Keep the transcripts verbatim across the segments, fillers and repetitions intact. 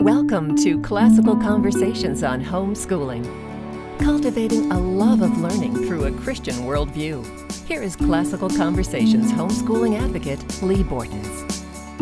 Welcome to Classical Conversations on Homeschooling, cultivating a love of learning through a Christian worldview. Here is Classical Conversations homeschooling advocate, Lee Bortons.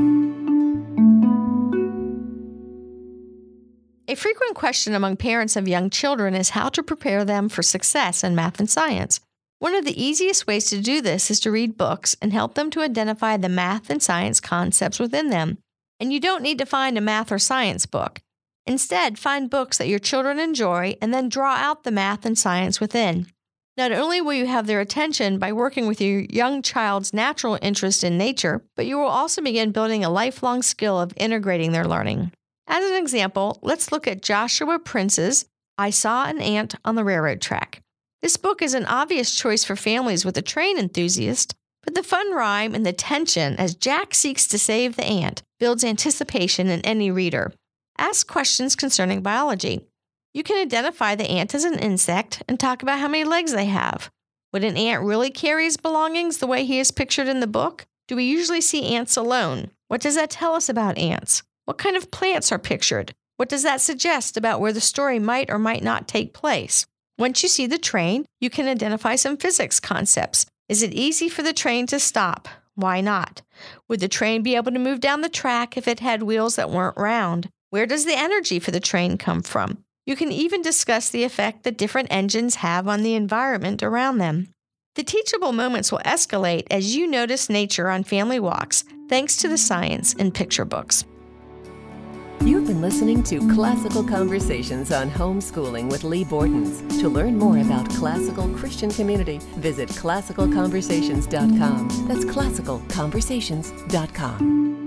A frequent question among parents of young children is how to prepare them for success in math and science. One of the easiest ways to do this is to read books and help them to identify the math and science concepts within them. And you don't need to find a math or science book. Instead, find books that your children enjoy and then draw out the math and science within. Not only will you have their attention by working with your young child's natural interest in nature, but you will also begin building a lifelong skill of integrating their learning. As an example, let's look at Joshua Prince's I Saw an Ant on the Railroad Track. This book is an obvious choice for families with a train enthusiast, but the fun rhyme and the tension as Jack seeks to save the ant builds anticipation in any reader. Ask questions concerning biology. You can identify the ant as an insect and talk about how many legs they have. Would an ant really carry his belongings the way he is pictured in the book? Do we usually see ants alone? What does that tell us about ants? What kind of plants are pictured? What does that suggest about where the story might or might not take place? Once you see the train, you can identify some physics concepts. Is it easy for the train to stop? Why not? Would the train be able to move down the track if it had wheels that weren't round? Where does the energy for the train come from? You can even discuss the effect that different engines have on the environment around them. The teachable moments will escalate as you notice nature on family walks, thanks to the science in picture books. You've been listening to Classical Conversations on Homeschooling with Lee Bortons. To learn more about classical Christian community, visit classical conversations dot com. That's classical conversations dot com.